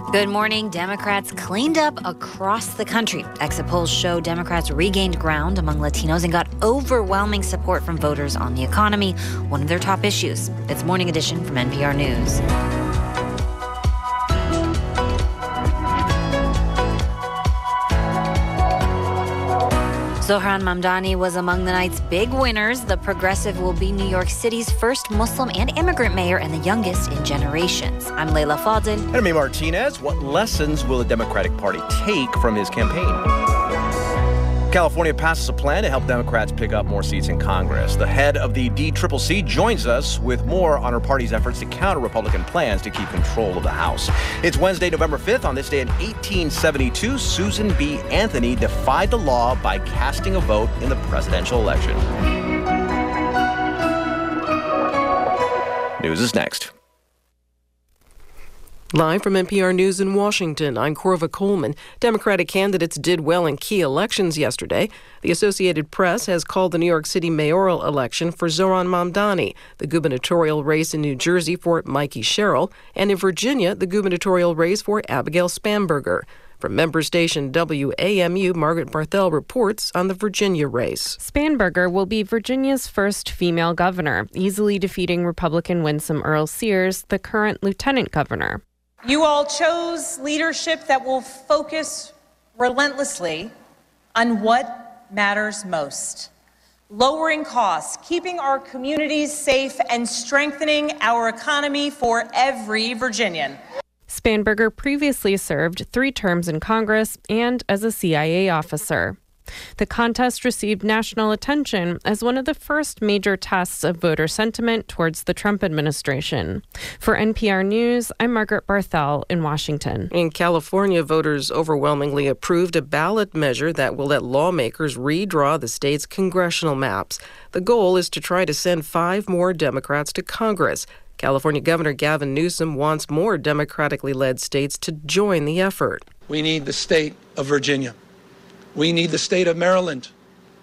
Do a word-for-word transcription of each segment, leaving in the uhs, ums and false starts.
Good morning. Democrats cleaned up across the country. Exit polls show Democrats regained ground among Latinos and got overwhelming support from voters on the economy, one of their top issues. It's Morning Edition from N P R News. Zohran Mamdani was among the night's big winners. The progressive will be New York City's first Muslim and immigrant mayor and the youngest in generations. I'm Leila Fadel. And I'm Martinez. What lessons will the Democratic Party take from his campaign? California passes a plan to help Democrats pick up more seats in Congress. The head of the D C C C joins us with more on her party's efforts to counter Republican plans to keep control of the House. It's Wednesday, November fifth. On this day in eighteen seventy-two, Susan B. Anthony defied the law by casting a vote in the presidential election. News is next. Live from N P R News in Washington, I'm Corva Coleman. Democratic candidates did well in key elections yesterday. The Associated Press has called the New York City mayoral election for Zohran Mamdani, the gubernatorial race in New Jersey for Mikey Sherrill, and in Virginia, the gubernatorial race for Abigail Spanberger. From member station W A M U, Margaret Barthel reports on the Virginia race. Spanberger will be Virginia's first female governor, easily defeating Republican Winsome Earle-Sears, the current lieutenant governor. You all chose leadership that will focus relentlessly on what matters most: lowering costs, keeping our communities safe, and strengthening our economy for every Virginian. Spanberger previously served three terms in Congress and as a C I A officer. The contest received national attention as one of the first major tests of voter sentiment towards the Trump administration. For N P R News, I'm Margaret Barthel in Washington. In California, voters overwhelmingly approved a ballot measure that will let lawmakers redraw the state's congressional maps. The goal is to try to send five more Democrats to Congress. California Governor Gavin Newsom wants more democratically led states to join the effort. We need the state of Virginia. We need the state of Maryland.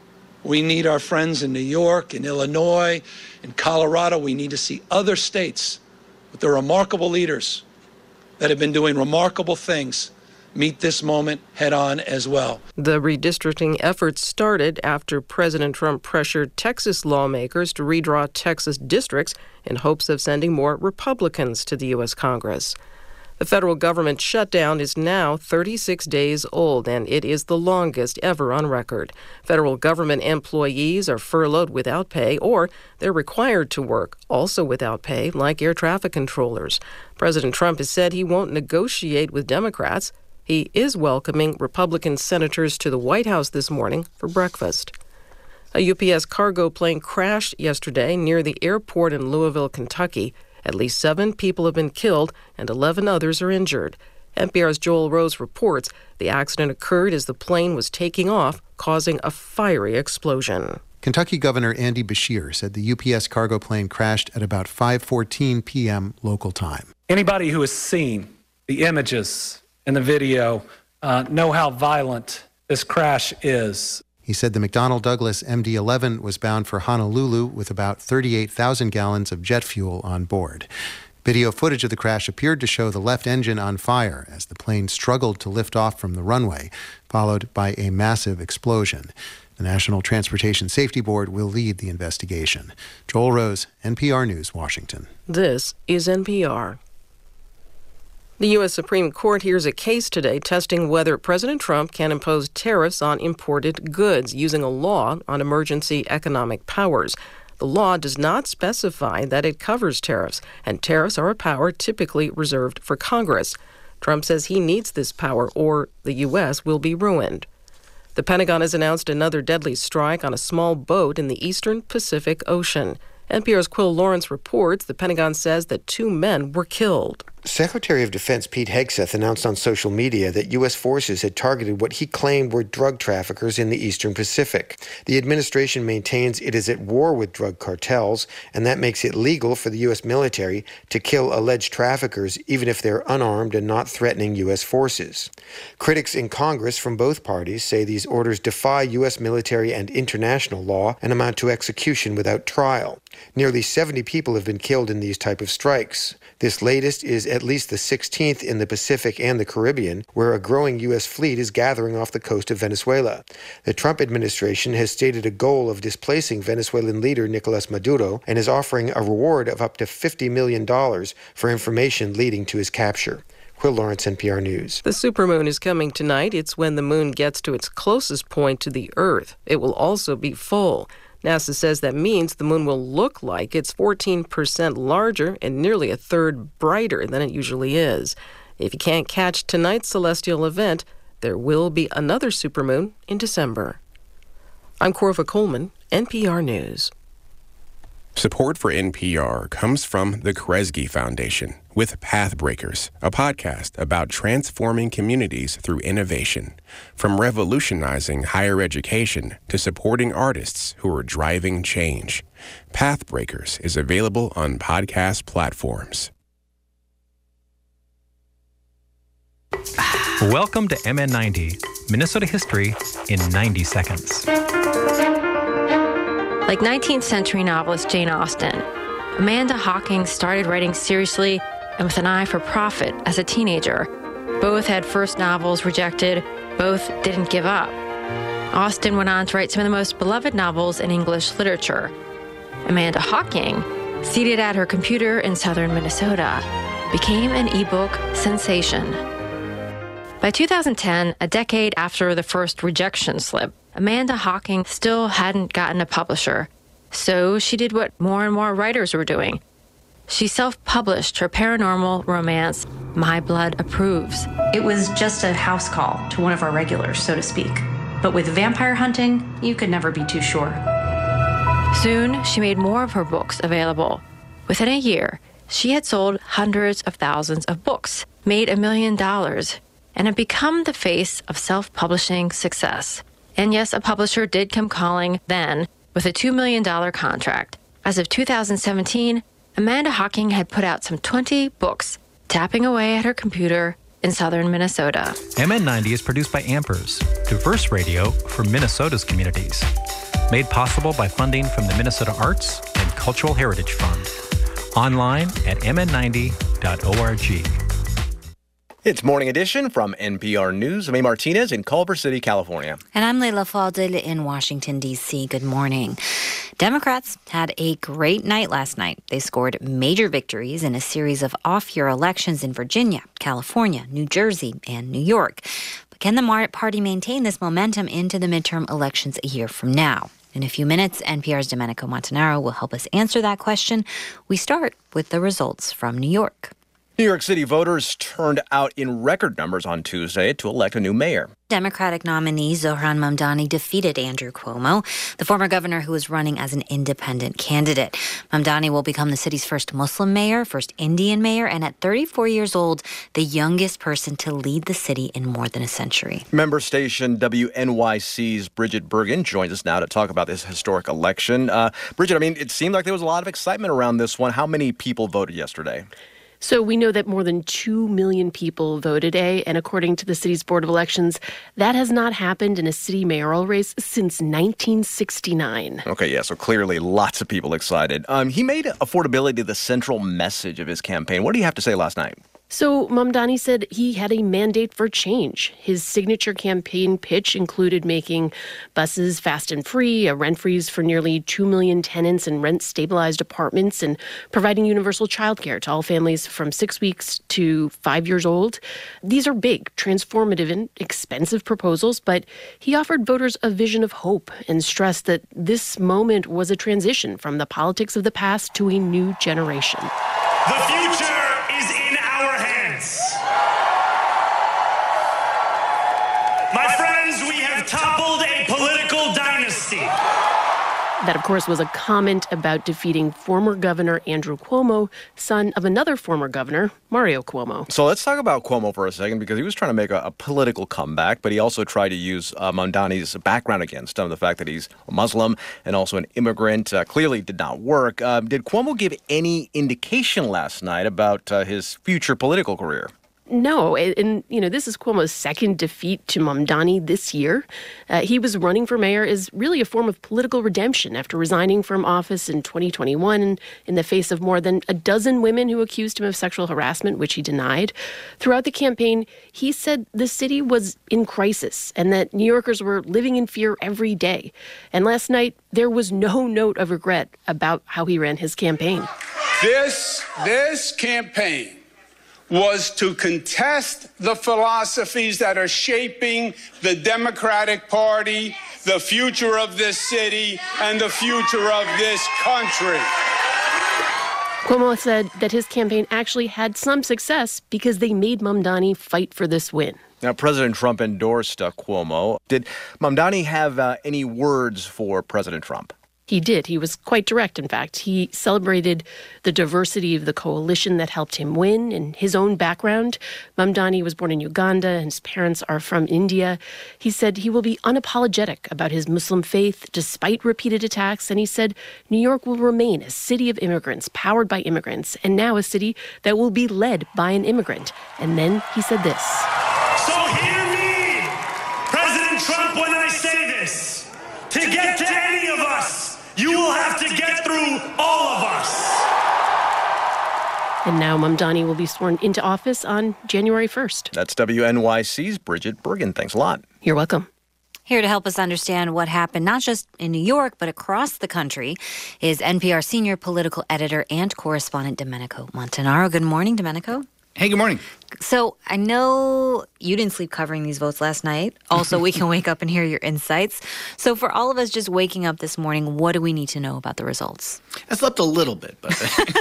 We need our friends in New York, in Illinois, in Colorado. We need to see other states with their remarkable leaders that have been doing remarkable things meet this moment head on as well. The redistricting effort started after President Trump pressured Texas lawmakers to redraw Texas districts in hopes of sending more Republicans to the U S Congress. The federal government shutdown is now thirty-six days old, and it is the longest ever on record. Federal government employees are furloughed without pay, or they're required to work, also without pay, like air traffic controllers. President Trump has said he won't negotiate with Democrats. He is welcoming Republican senators to the White House this morning for breakfast. A U P S cargo plane crashed yesterday near the airport in Louisville, Kentucky. At least seven people have been killed and eleven others are injured. N P R's Joel Rose reports the accident occurred as the plane was taking off, causing a fiery explosion. Kentucky Governor Andy Beshear said the U P S cargo plane crashed at about five fourteen p.m. local time. Anybody who has seen the images and the video uh, know how violent this crash is. He said the McDonnell Douglas M D eleven was bound for Honolulu with about thirty-eight thousand gallons of jet fuel on board. Video footage of the crash appeared to show the left engine on fire as the plane struggled to lift off from the runway, followed by a massive explosion. The National Transportation Safety Board will lead the investigation. Joel Rose, N P R News, Washington. This is N P R. The U S Supreme Court hears a case today testing whether President Trump can impose tariffs on imported goods using a law on emergency economic powers. The law does not specify that it covers tariffs, and tariffs are a power typically reserved for Congress. Trump says he needs this power or the U S will be ruined. The Pentagon has announced another deadly strike on a small boat in the eastern Pacific Ocean. N P R's Quill Lawrence reports the Pentagon says that two men were killed. Secretary of Defense Pete Hegseth announced on social media that U S forces had targeted what he claimed were drug traffickers in the eastern Pacific. The administration maintains it is at war with drug cartels, and that makes it legal for the U S military to kill alleged traffickers even if they're unarmed and not threatening U S forces. Critics in Congress from both parties say these orders defy U S military and international law and amount to execution without trial. Nearly seventy people have been killed in these type of strikes. This latest is at least the sixteenth in the Pacific and the Caribbean, where a growing U S fleet is gathering off the coast of Venezuela. The Trump administration has stated a goal of displacing Venezuelan leader Nicolas Maduro and is offering a reward of up to fifty million dollars for information leading to his capture. Will Lawrence, N P R News. The supermoon is coming tonight. It's when the moon gets to its closest point to the Earth. It will also be full. NASA says that means the moon will look like it's fourteen percent larger and nearly a third brighter than it usually is. If you can't catch tonight's celestial event, there will be another supermoon in December. I'm Corva Coleman, N P R News. Support for N P R comes from the Kresge Foundation with Pathbreakers, a podcast about transforming communities through innovation. From revolutionizing higher education to supporting artists who are driving change. Pathbreakers is available on podcast platforms. Welcome to M N ninety, Minnesota history in ninety seconds. Like nineteenth century novelist Jane Austen, Amanda Hocking started writing seriously and with an eye for profit as a teenager. Both had first novels rejected, both didn't give up. Austen went on to write some of the most beloved novels in English literature. Amanda Hocking, seated at her computer in southern Minnesota, became an ebook sensation. By two thousand ten, a decade after the first rejection slip, Amanda Hocking still hadn't gotten a publisher. So she did what more and more writers were doing. She self-published her paranormal romance, My Blood Approves. It was just a house call to one of our regulars, so to speak. But with vampire hunting, you could never be too sure. Soon, she made more of her books available. Within a year, she had sold hundreds of thousands of books, made a million dollars, and had become the face of self-publishing success. And yes, a publisher did come calling then with a two million dollars contract. As of two thousand seventeen, Amanda Hocking had put out some twenty books, tapping away at her computer in southern Minnesota. M N ninety is produced by Ampers, diverse radio for Minnesota's communities. Made possible by funding from the Minnesota Arts and Cultural Heritage Fund. Online at m n ninety dot org. It's Morning Edition from N P R News. I'm A. Martinez in Culver City, California. And I'm Leila Fadel in Washington, D C. Good morning. Democrats had a great night last night. They scored major victories in a series of off-year elections in Virginia, California, New Jersey, and New York. But can the party maintain this momentum into the midterm elections a year from now? In a few minutes, N P R's Domenico Montanaro will help us answer that question. We start with the results from New York. New York City voters turned out in record numbers on Tuesday to elect a new mayor. Democratic nominee Zohran Mamdani defeated Andrew Cuomo, the former governor who was running as an independent candidate. Mamdani will become the city's first Muslim mayor, first Indian mayor, and at thirty-four years old, the youngest person to lead the city in more than a century. Member station W N Y C's Bridget Bergen joins us now to talk about this historic election. Uh, Bridget, I mean, it seemed like there was a lot of excitement around this one. How many people voted yesterday? So we know that more than two million people voted today, and according to the city's Board of Elections, that has not happened in a city mayoral race since nineteen sixty-nine. Okay, yeah, so clearly lots of people excited. Um, he made affordability the central message of his campaign. What did he have to say last night? So Mamdani said he had a mandate for change. His signature campaign pitch included making buses fast and free, a rent freeze for nearly two million tenants in rent-stabilized apartments, and providing universal childcare to all families from six weeks to five years old. These are big, transformative, and expensive proposals, but he offered voters a vision of hope and stressed that this moment was a transition from the politics of the past to a new generation. The future is in our hands. My friends, we have toppled a political dynasty. That, of course, was a comment about defeating former Governor Andrew Cuomo, son of another former governor, Mario Cuomo. So let's talk about Cuomo for a second, because he was trying to make a, a political comeback, but he also tried to use uh, Mamdani's background against him, the fact that he's a Muslim and also an immigrant. Uh, clearly did not work. Uh, did Cuomo give any indication last night about uh, his future political career? No, and, and, you know, this is Cuomo's second defeat to Mamdani this year. Uh, he was running for mayor as really a form of political redemption after resigning from office in twenty twenty-one in the face of more than a dozen women who accused him of sexual harassment, which he denied. Throughout the campaign, he said the city was in crisis and that New Yorkers were living in fear every day. And last night, there was no note of regret about how he ran his campaign. This, this campaign was to contest the philosophies that are shaping the Democratic Party, the future of this city, and the future of this country. Cuomo said that his campaign actually had some success because they made Mamdani fight for this win. Now, President Trump endorsed uh, Cuomo. Did Mamdani have uh, any words for President Trump? He did. He was quite direct, in fact. He celebrated the diversity of the coalition that helped him win and his own background. Mamdani was born in Uganda and his parents are from India. He said he will be unapologetic about his Muslim faith despite repeated attacks. And he said New York will remain a city of immigrants, powered by immigrants, and now a city that will be led by an immigrant. And then he said this. So hear me, President Trump, when I say this. To get to any of us, you will have to get through all of us. And now Mamdani will be sworn into office on January first. That's W N Y C's Bridget Bergen. Thanks a lot. You're welcome. Here to help us understand what happened, not just in New York, but across the country, is N P R senior political editor and correspondent Domenico Montanaro. Good morning, Domenico. Hey, good morning. So I know you didn't sleep covering these votes last night. Also, we can wake up and hear your insights. So for all of us just waking up this morning, what do we need to know about the results? I slept a little bit, but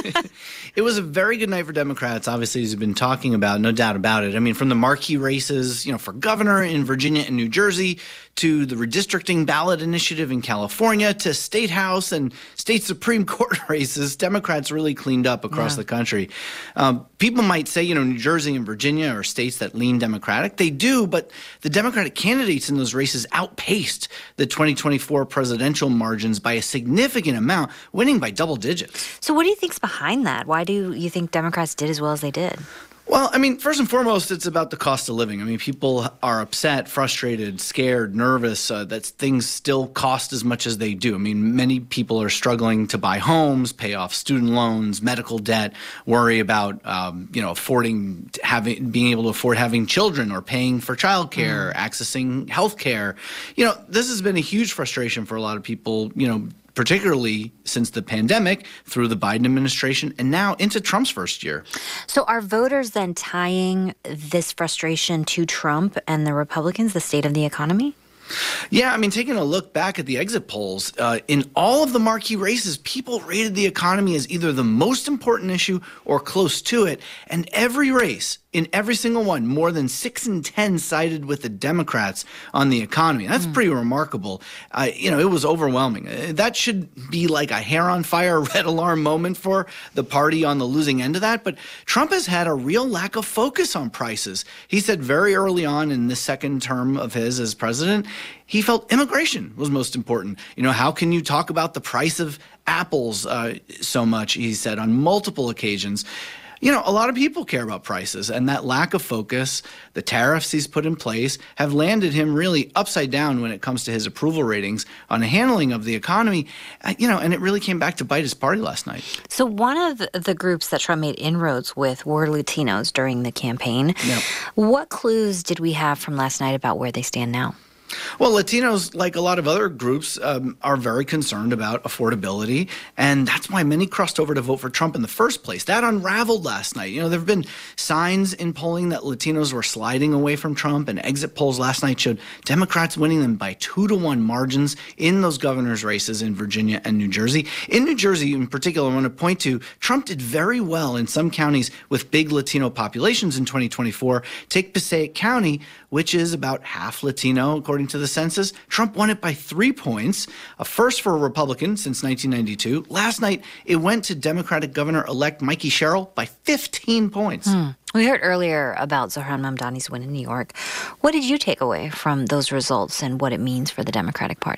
it was a very good night for Democrats, obviously, as we've been talking about, no doubt about it. I mean, from the marquee races, you know, for governor in Virginia and New Jersey, to the redistricting ballot initiative in California, to state house and state Supreme Court races, Democrats really cleaned up across yeah. the country. Um, people might say, you know, New Jersey and Virginia are states that lean Democratic. They do, but the Democratic candidates in those races outpaced the twenty twenty-four presidential margins by a significant amount, winning by double digits. So what do you think's behind that? Why do you think Democrats did as well as they did? Well, I mean, first and foremost, it's about the cost of living. I mean, people are upset, frustrated, scared, nervous uh, that things still cost as much as they do. I mean, many people are struggling to buy homes, pay off student loans, medical debt, worry about, um, you know, affording having being able to afford having children or paying for childcare, mm. accessing health care. You know, this has been a huge frustration for a lot of people, you know, particularly since the pandemic, through the Biden administration, and now into Trump's first year. So are voters then tying this frustration to Trump and the Republicans, the state of the economy? Yeah, I mean, taking a look back at the exit polls, uh, in all of the marquee races, people rated the economy as either the most important issue or close to it. And every race, in every single one, more than six in ten sided with the Democrats on the economy. That's mm. pretty remarkable. Uh, you know, it was overwhelming. Uh, that should be like a hair on fire, red alarm moment for the party on the losing end of that. But Trump has had a real lack of focus on prices. He said very early on in the second term of his as president, he felt immigration was most important. You know, how can you talk about the price of apples uh, so much, he said on multiple occasions. You know, a lot of people care about prices, and that lack of focus, the tariffs he's put in place, have landed him really upside down when it comes to his approval ratings on the handling of the economy. Uh, you know, and it really came back to bite his party last night. So one of the groups that Trump made inroads with were Latinos during the campaign. Yep. What clues did we have from last night about where they stand now? Well, Latinos, like a lot of other groups, um, are very concerned about affordability, and that's why many crossed over to vote for Trump in the first place. That unraveled last night. You know, there have been signs in polling that Latinos were sliding away from Trump, and exit polls last night showed Democrats winning them by two to one margins in those governor's races in Virginia and New Jersey. In New Jersey, in particular, I want to point to Trump did very well in some counties with big Latino populations in twenty twenty-four. Take Passaic County, which is about half Latino, according to the census. Trump won it by three points, a first for a Republican since nineteen ninety-two. Last night, it went to Democratic Governor-elect Mikey Sherrill by fifteen points. Hmm. We heard earlier about Zohran Mamdani's win in New York. What did you take away from those results and what it means for the Democratic Party?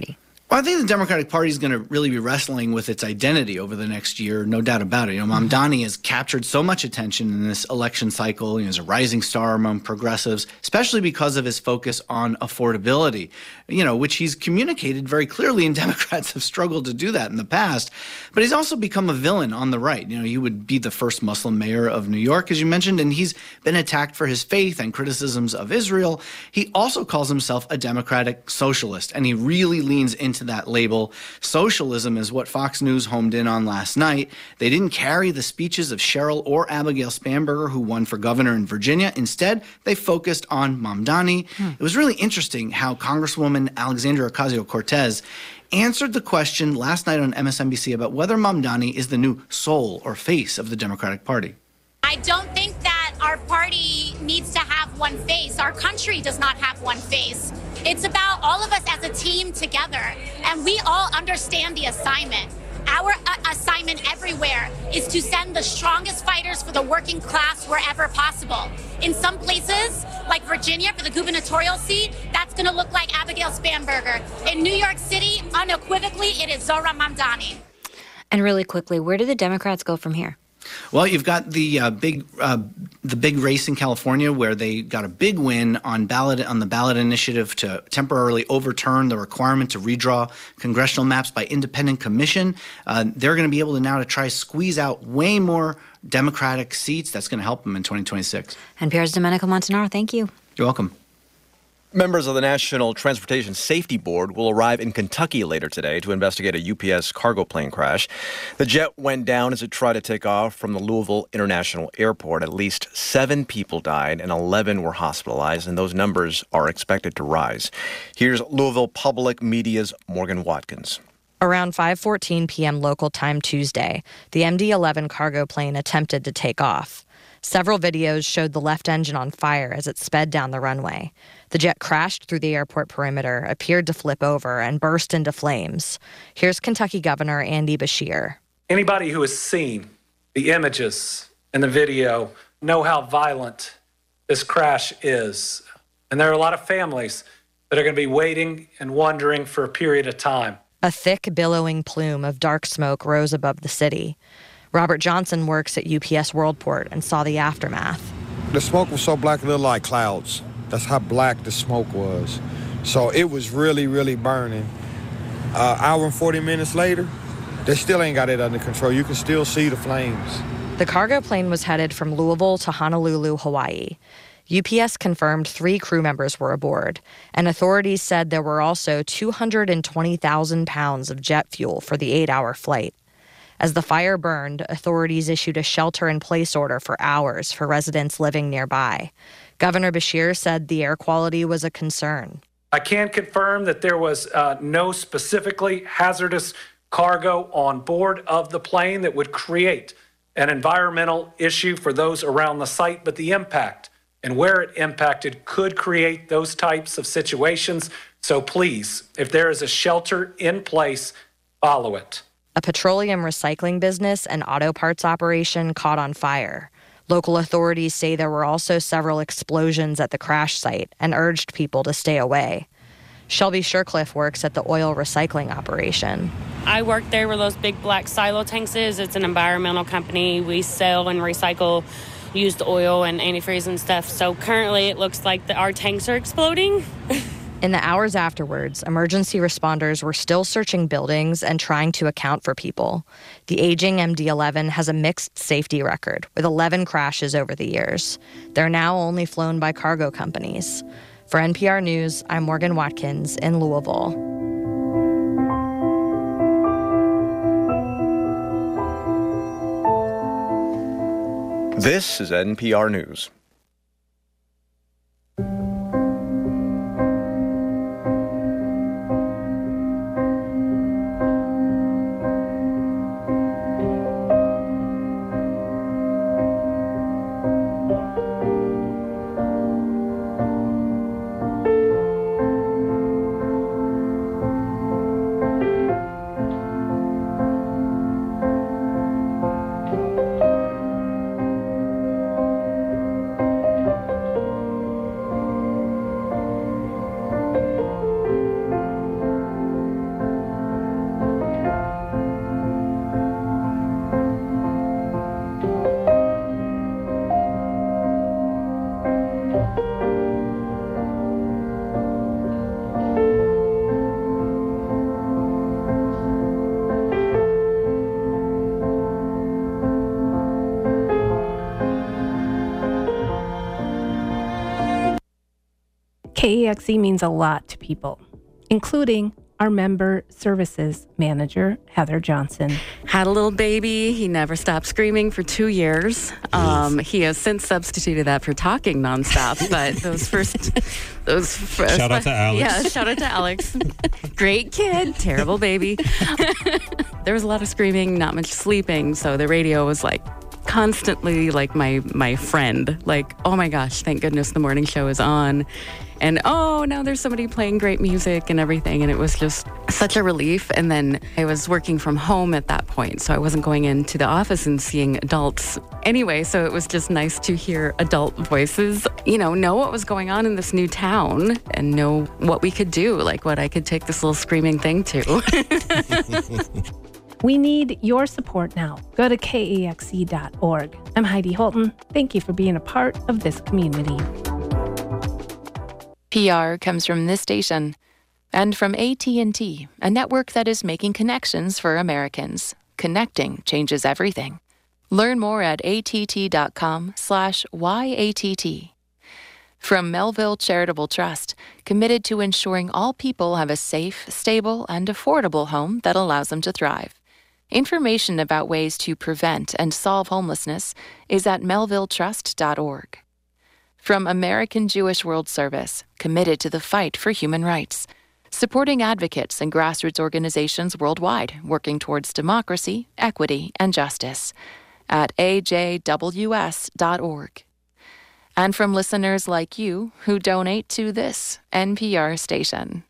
Well, I think the Democratic Party is going to really be wrestling with its identity over the next year, no doubt about it. You know, Mamdani has captured so much attention in this election cycle. You know, he's a rising star among progressives, especially because of his focus on affordability, you know, which he's communicated very clearly, and Democrats have struggled to do that in the past. But he's also become a villain on the right. You know, he would be the first Muslim mayor of New York, as you mentioned, and he's been attacked for his faith and criticisms of Israel. He also calls himself a democratic socialist, and he really leans into that label. Socialism is what Fox News homed in on last night. They didn't carry the speeches of Cheryl or Abigail Spanberger, who won for governor in Virginia. Instead, they focused on Mamdani. Hmm. It was really interesting how Congresswoman Alexandria Ocasio-Cortez answered the question last night on M S N B C about whether Mamdani is the new soul or face of the Democratic Party. I don't think that our party needs to have one face. Our country does not have one face. It's about all of us as a team together, and we all understand the assignment. Our uh, assignment everywhere is to send the strongest fighters for the working class wherever possible. In some places, like Virginia for the gubernatorial seat, that's going to look like Abigail Spanberger. In New York City, unequivocally, it is Zohran Mamdani. And really quickly, where do the Democrats go from here? Well, you've got the uh, big uh, the big race in California where they got a big win on ballot on the ballot initiative to temporarily overturn the requirement to redraw congressional maps by independent commission. Uh, they're going to be able to now to try squeeze out way more Democratic seats. That's going to help them in twenty twenty-six. N P R's Domenico Montanaro, thank you. You're welcome. Members of the National Transportation Safety Board will arrive in Kentucky later today to investigate a U P S cargo plane crash. The jet went down as it tried to take off from the Louisville International Airport. At least seven people died and eleven were hospitalized, and those numbers are expected to rise. Here's Louisville Public Media's Morgan Watkins. Around five fourteen p.m. local time Tuesday, the M D eleven cargo plane attempted to take off. Several videos showed the left engine on fire as it sped down the runway. The jet crashed through the airport perimeter, appeared to flip over, and burst into flames. Here's Kentucky Governor Andy Beshear. Anybody who has seen the images and the video know how violent this crash is. And there are a lot of families that are going to be waiting and wondering for a period of time. A thick, billowing plume of dark smoke rose above the city. Robert Johnson works at U P S Worldport and saw the aftermath. The smoke was so black it looked like clouds. That's how black the smoke was. So it was really, really burning. Uh, hour and forty minutes later, they still ain't got it under control. You can still see the flames. The cargo plane was headed from Louisville to Honolulu, Hawaii. U P S confirmed three crew members were aboard, and authorities said there were also two hundred twenty thousand pounds of jet fuel for the eight-hour flight. As the fire burned, authorities issued a shelter-in-place order for hours for residents living nearby. Governor Beshear said the air quality was a concern. I can confirm that there was uh, no specifically hazardous cargo on board of the plane that would create an environmental issue for those around the site, but the impact and where it impacted could create those types of situations. So please, if there is a shelter in place, follow it. A petroleum recycling business and auto parts operation caught on fire. Local authorities say there were also several explosions at the crash site and urged people to stay away. Shelby Shercliffe works at the oil recycling operation. I work there where those big black silo tanks is. It's an environmental company. We sell and recycle used oil and antifreeze and stuff. So currently it looks like the, our tanks are exploding. In the hours afterwards, emergency responders were still searching buildings and trying to account for people. The aging M D eleven has a mixed safety record, with eleven crashes over the years. They're now only flown by cargo companies. For N P R News, I'm Morgan Watkins in Louisville. This is N P R News. K E X E means a lot to people, including our member services manager, Heather Johnson. Had a little baby. He never stopped screaming for two years. Um, he has since substituted that for talking nonstop. But those first, those first, shout out to Alex. Yeah, shout out to Alex. Great kid, terrible baby. There was a lot of screaming, not much sleeping. So the radio was like constantly like my my friend. Like, oh my gosh, thank goodness the morning show is on. And, oh, now there's somebody playing great music and everything. And it was just such a relief. And then I was working from home at that point, so I wasn't going into the office and seeing adults anyway. So it was just nice to hear adult voices, you know, know what was going on in this new town and know what we could do, like what I could take this little screaming thing to. We need your support now. Go to K E X E dot org. I'm Heidi Holton. Thank you for being a part of this community. P R comes from this station and from A T and T, a network that is making connections for Americans. Connecting changes everything. Learn more at att.com slash YATT. From Melville Charitable Trust, committed to ensuring all people have a safe, stable, and affordable home that allows them to thrive. Information about ways to prevent and solve homelessness is at melville trust dot org. From American Jewish World Service, committed to the fight for human rights, supporting advocates and grassroots organizations worldwide working towards democracy, equity, and justice, at A J W S dot org. And from listeners like you who donate to this N P R station.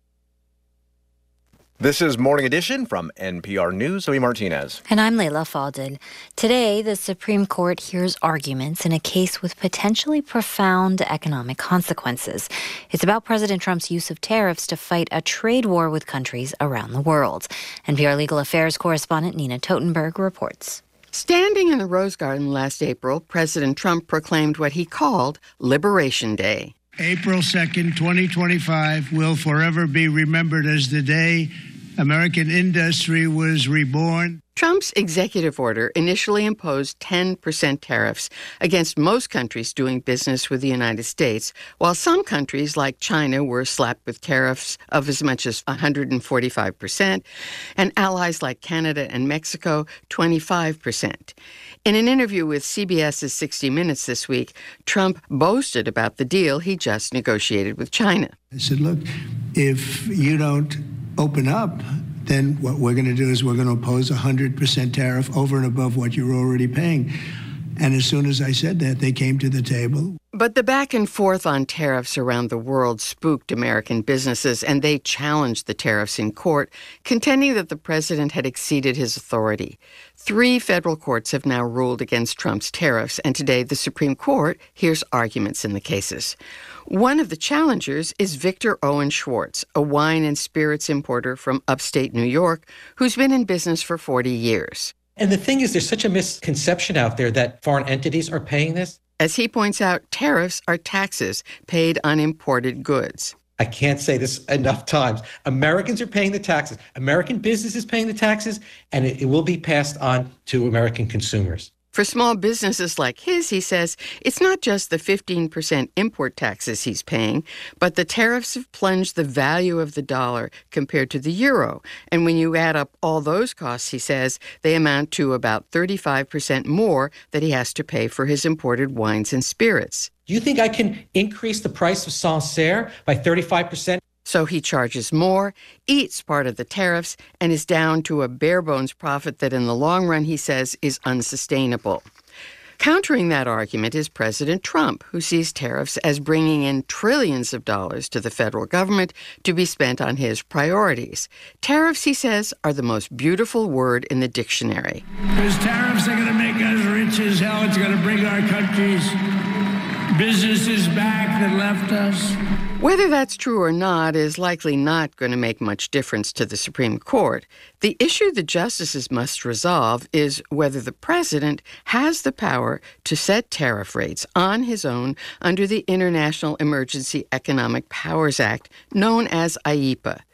This is Morning Edition from N P R News. Zoe Martinez. And I'm Layla Faldin. Today, the Supreme Court hears arguments in a case with potentially profound economic consequences. It's about President Trump's use of tariffs to fight a trade war with countries around the world. N P R Legal Affairs correspondent Nina Totenberg reports. Standing in the Rose Garden last April, President Trump proclaimed what he called Liberation Day. April second, twenty twenty-five will forever be remembered as the day American industry was reborn. Trump's executive order initially imposed ten percent tariffs against most countries doing business with the United States, while some countries like China were slapped with tariffs of as much as one hundred forty-five percent, and allies like Canada and Mexico, twenty-five percent. In an interview with CBS's sixty minutes this week, Trump boasted about the deal he just negotiated with China. I said, look, if you don't open up, then what we're going to do is we're going to impose a one hundred percent tariff over and above what you're already paying. And as soon as I said that, they came to the table. But the back and forth on tariffs around the world spooked American businesses, and they challenged the tariffs in court, contending that the president had exceeded his authority. Three federal courts have now ruled against Trump's tariffs, and today the Supreme Court hears arguments in the cases. One of the challengers is Victor Owen Schwartz, a wine and spirits importer from upstate New York, who's been in business for forty years. And the thing is, there's such a misconception out there that foreign entities are paying this. As he points out, tariffs are taxes paid on imported goods. I can't say this enough times. Americans are paying the taxes. American business is paying the taxes, and it, it will be passed on to American consumers. For small businesses like his, he says, it's not just the fifteen percent import taxes he's paying, but the tariffs have plunged the value of the dollar compared to the euro. And when you add up all those costs, he says, they amount to about thirty-five percent more that he has to pay for his imported wines and spirits. Do you think I can increase the price of Sancerre by thirty-five percent? So he charges more, eats part of the tariffs, and is down to a bare-bones profit that in the long run, he says, is unsustainable. Countering that argument is President Trump, who sees tariffs as bringing in trillions of dollars to the federal government to be spent on his priorities. Tariffs, he says, are the most beautiful word in the dictionary. Because tariffs are going to make us rich as hell. It's going to bring our country's businesses back that left us. Whether that's true or not is likely not going to make much difference to the Supreme Court. The issue the justices must resolve is whether the president has the power to set tariff rates on his own under the International Emergency Economic Powers Act, known as I E P A.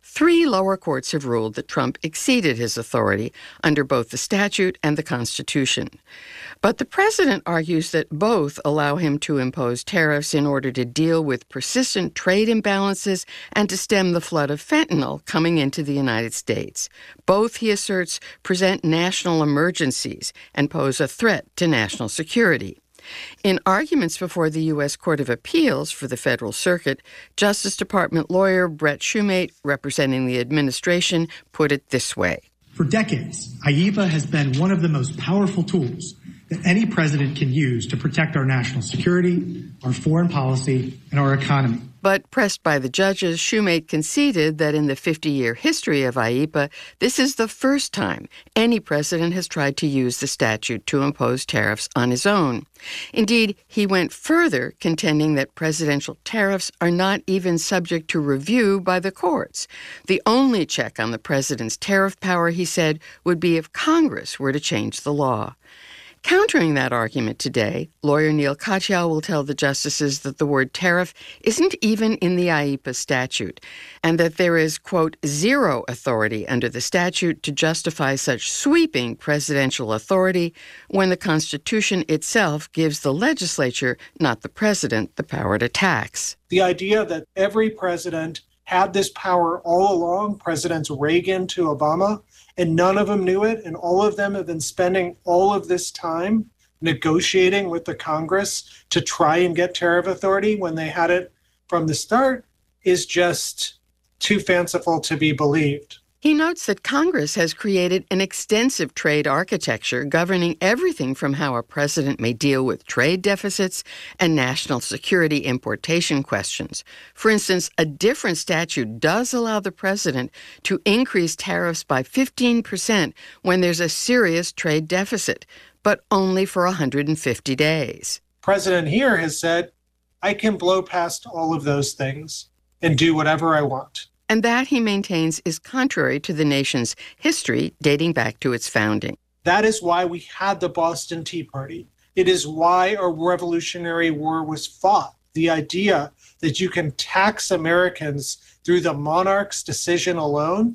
Three lower courts have ruled that Trump exceeded his authority under both the statute and the Constitution. But the president argues that both allow him to impose tariffs in order to deal with persistent trade imbalances and to stem the flood of fentanyl coming into the United States. Both, he asserts, present national emergencies and pose a threat to national security. In arguments before the U S Court of Appeals for the Federal Circuit, Justice Department lawyer Brett Shumate, representing the administration, put it this way. For decades, I E P A has been one of the most powerful tools that any president can use to protect our national security, our foreign policy, and our economy. But pressed by the judges, Shumate conceded that in the fifty-year history of I E P A, this is the first time any president has tried to use the statute to impose tariffs on his own. Indeed, he went further, contending that presidential tariffs are not even subject to review by the courts. The only check on the president's tariff power, he said, would be if Congress were to change the law. Countering that argument today, lawyer Neil Katyal will tell the justices that the word tariff isn't even in the I E P A statute, and that there is, quote, zero authority under the statute to justify such sweeping presidential authority when the Constitution itself gives the legislature, not the president, the power to tax. The idea that every president had this power all along, Presidents Reagan to Obama, and none of them knew it, and all of them have been spending all of this time negotiating with the Congress to try and get tariff authority when they had it from the start, is just too fanciful to be believed. He notes that Congress has created an extensive trade architecture governing everything from how a president may deal with trade deficits and national security importation questions. For instance, a different statute does allow the president to increase tariffs by fifteen percent when there's a serious trade deficit, but only for one hundred fifty days. The president here has said, I can blow past all of those things and do whatever I want. And that, he maintains, is contrary to the nation's history dating back to its founding. That is why we had the Boston Tea Party. It is why a Revolutionary War was fought. The idea that you can tax Americans through the monarch's decision alone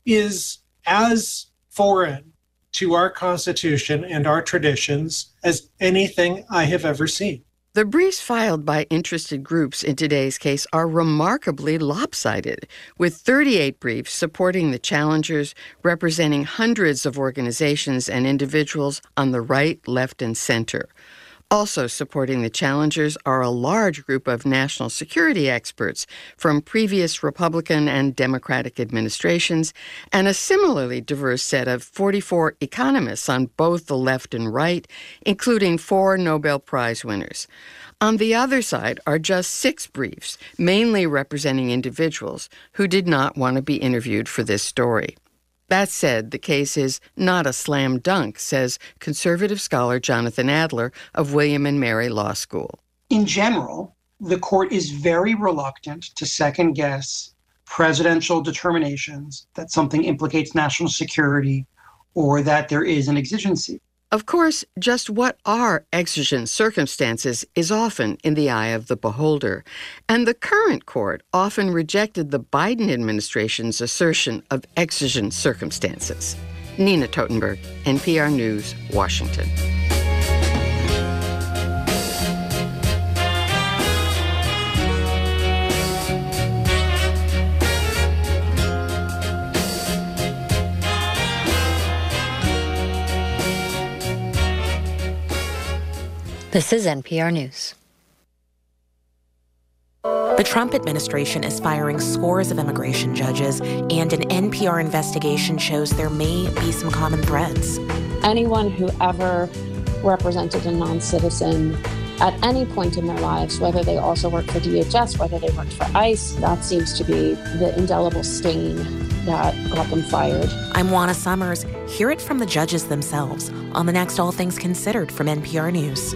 is as foreign to our Constitution and our traditions as anything I have ever seen. The briefs filed by interested groups in today's case are remarkably lopsided, with thirty-eight briefs supporting the challengers, representing hundreds of organizations and individuals on the right, left, and center. Also supporting the challengers are a large group of national security experts from previous Republican and Democratic administrations, and a similarly diverse set of forty-four economists on both the left and right, including four Nobel Prize winners. On the other side are just six briefs, mainly representing individuals who did not want to be interviewed for this story. That said, the case is not a slam dunk, says conservative scholar Jonathan Adler of William and Mary Law School. In general, the court is very reluctant to second-guess presidential determinations that something implicates national security or that there is an exigency. Of course, just what are exigent circumstances is often in the eye of the beholder, and the current court often rejected the Biden administration's assertion of exigent circumstances. Nina Totenberg, N P R News, Washington. This is N P R News. The Trump administration is firing scores of immigration judges, and an N P R investigation shows there may be some common threads. Anyone who ever represented a non-citizen at any point in their lives, whether they also worked for D H S, whether they worked for ICE, that seems to be the indelible stain that got them fired. I'm Juana Summers. Hear it from the judges themselves on the next All Things Considered from N P R News.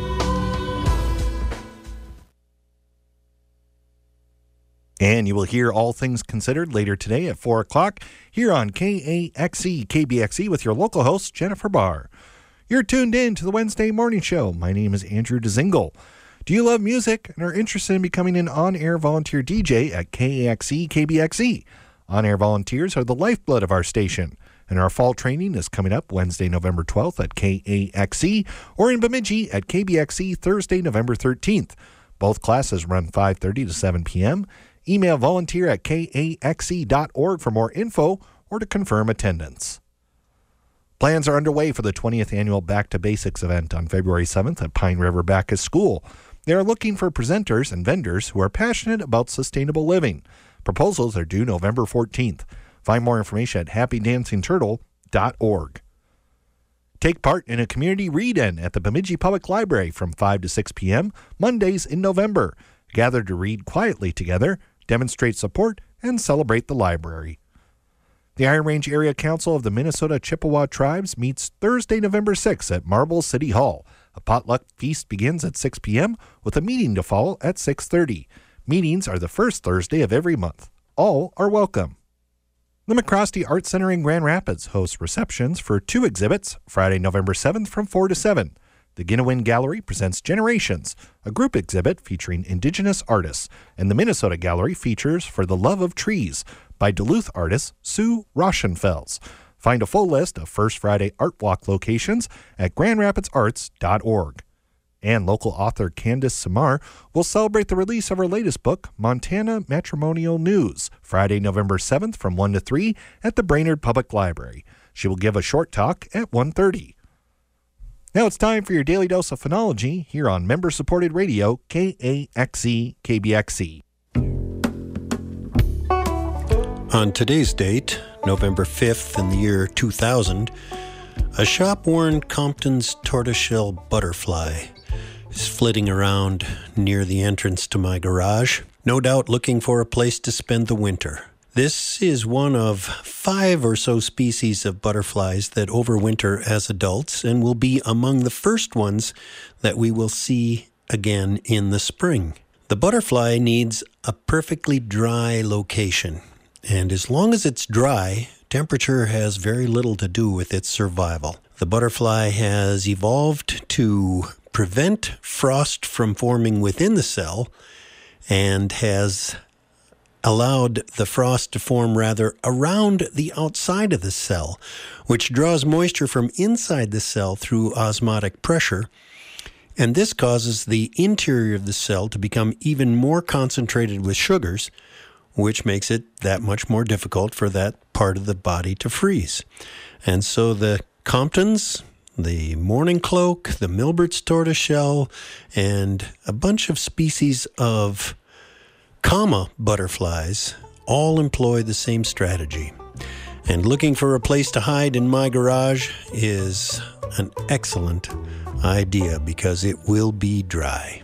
And you will hear All Things Considered later today at four o'clock here on K A X E, K B X E with your local host, Jennifer Barr. You're tuned in to the Wednesday Morning Show. My name is Andrew DeZingle. Do you love music and are interested in becoming an on-air volunteer D J at K A X E, K B X E? On-air volunteers are the lifeblood of our station, and our fall training is coming up Wednesday, November twelfth at K A X E or in Bemidji at K B X E Thursday, November thirteenth. Both classes run five thirty to seven p.m. Email volunteer at K A X E dot org for more info or to confirm attendance. Plans are underway for the twentieth annual Back to Basics event on February seventh at Pine River Bacchus School. They are looking for presenters and vendors who are passionate about sustainable living. Proposals are due November fourteenth. Find more information at happy dancing turtle dot org. Take part in a community read-in at the Bemidji Public Library from five to six p.m. Mondays in November. Gather to read quietly together, demonstrate support, and celebrate the library. The Iron Range Area Council of the Minnesota Chippewa Tribes meets Thursday, November sixth at Marble City Hall. A potluck feast begins at six p.m. with a meeting to follow at six thirty. Meetings are the first Thursday of every month. All are welcome. The McCrosty Art Center in Grand Rapids hosts receptions for two exhibits, Friday, November seventh from four to seven. The Ginawin Gallery presents Generations, a group exhibit featuring Indigenous artists, and the Minnesota Gallery features For the Love of Trees by Duluth artist Sue Rauschenfels. Find a full list of First Friday Art Walk locations at grand rapids arts dot org. And local author Candace Samar will celebrate the release of her latest book, Montana Matrimonial News, Friday, November seventh from one to three at the Brainerd Public Library. She will give a short talk at one thirty. Now it's time for your daily dose of phonology here on member-supported radio, K A X E K B X E. On today's date, November fifth in the year two thousand, a shop-worn Compton's tortoiseshell butterfly is flitting around near the entrance to my garage, no doubt looking for a place to spend the winter. This is one of five or so species of butterflies that overwinter as adults and will be among the first ones that we will see again in the spring. The butterfly needs a perfectly dry location, and as long as it's dry, temperature has very little to do with its survival. The butterfly has evolved to prevent frost from forming within the cell and has allowed the frost to form rather around the outside of the cell, which draws moisture from inside the cell through osmotic pressure. And this causes the interior of the cell to become even more concentrated with sugars, which makes it that much more difficult for that part of the body to freeze. And so the Comptons, the mourning cloak, the Milbert's tortoiseshell, and a bunch of species of comma butterflies all employ the same strategy. And looking for a place to hide in my garage is an excellent idea because it will be dry.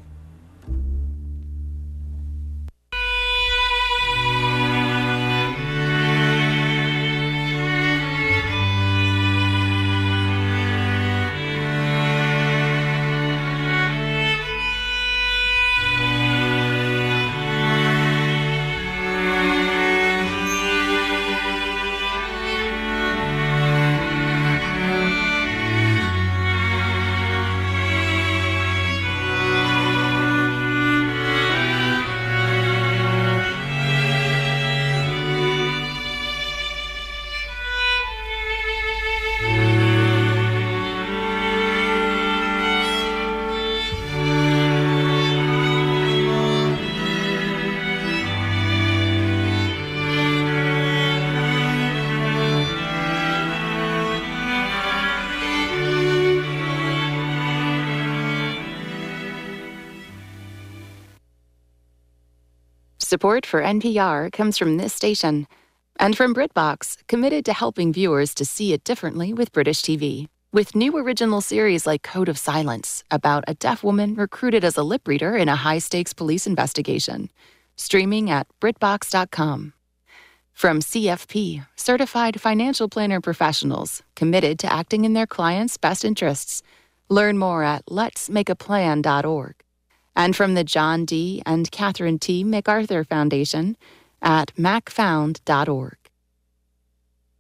Support for N P R comes from this station and from BritBox, committed to helping viewers to see it differently with British T V. With new original series like Code of Silence, about a deaf woman recruited as a lip reader in a high-stakes police investigation. Streaming at Britbox dot com. From C F P, Certified Financial Planner Professionals, committed to acting in their clients' best interests. Learn more at lets make a plan dot org. And from the John D. and Catherine T. MacArthur Foundation at mac found dot org.